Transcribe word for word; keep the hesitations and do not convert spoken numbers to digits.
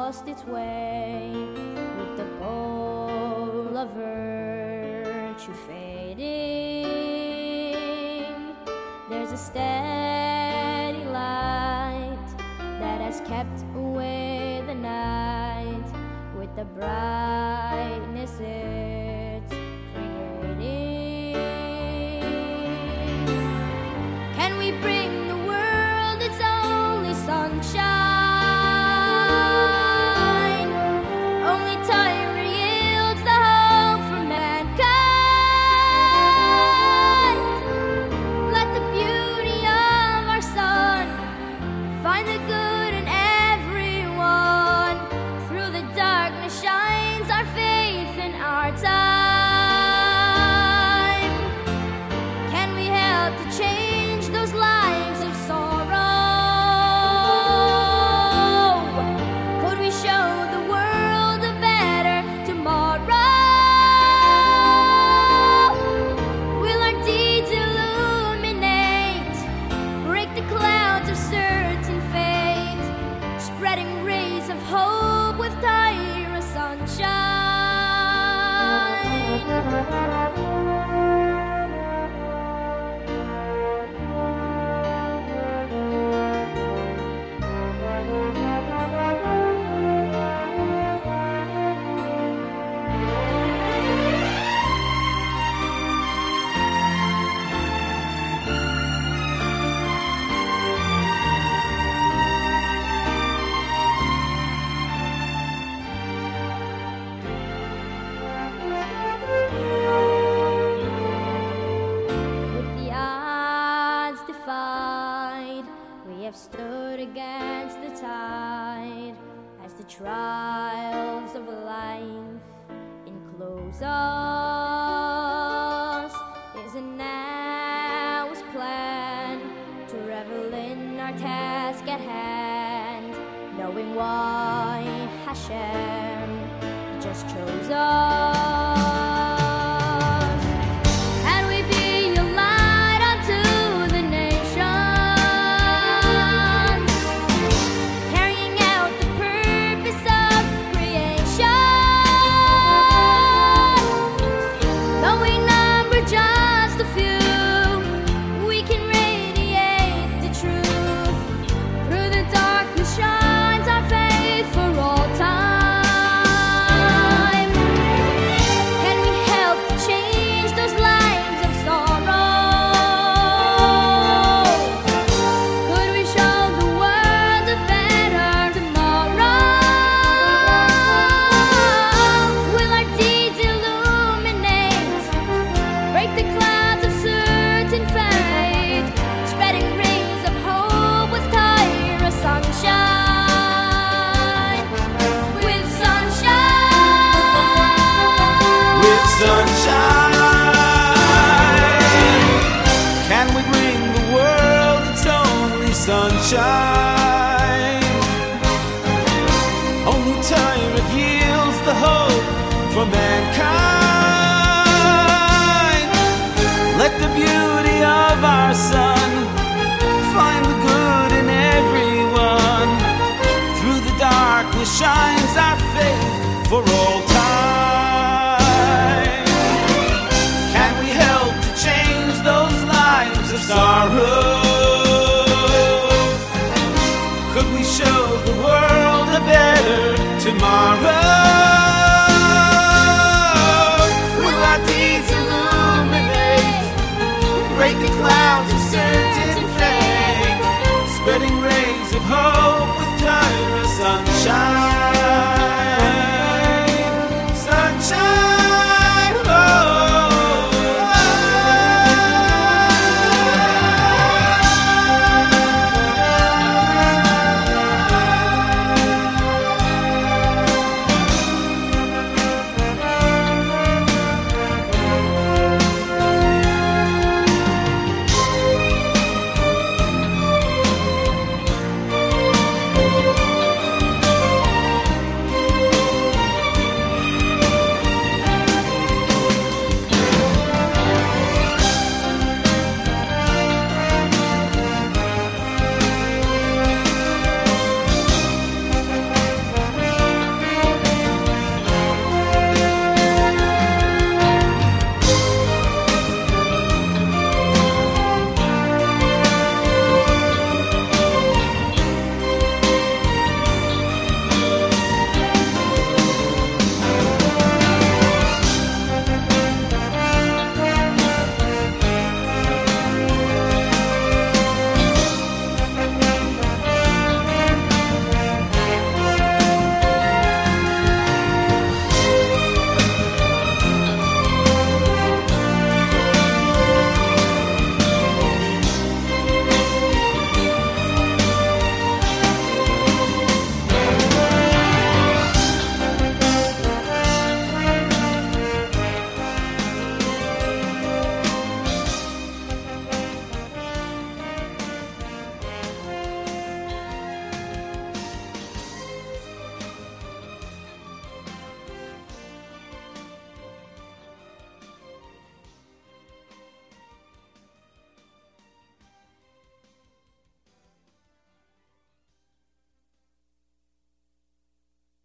lost its way, with the goal of virtue fading. There's a steady light that has kept away the night with the brightness it's creating. Can we bring the world its only sunshine? Only time yields the hope for mankind. Let the beauty of our sun find the good in everyone. Through the darkness shines our faith and our time. Can we help to change those lives of sorrow? Could we show the world a better tomorrow? Will our deeds illuminate, break the clouds of certain fate, spreading rays of hope with Tyra sunshine? We have stood against the tide as the trials of life enclose us. Is a now's plan to revel in our task at hand, knowing why Hashem just chose us. Sunshine, can we bring the world its only sunshine?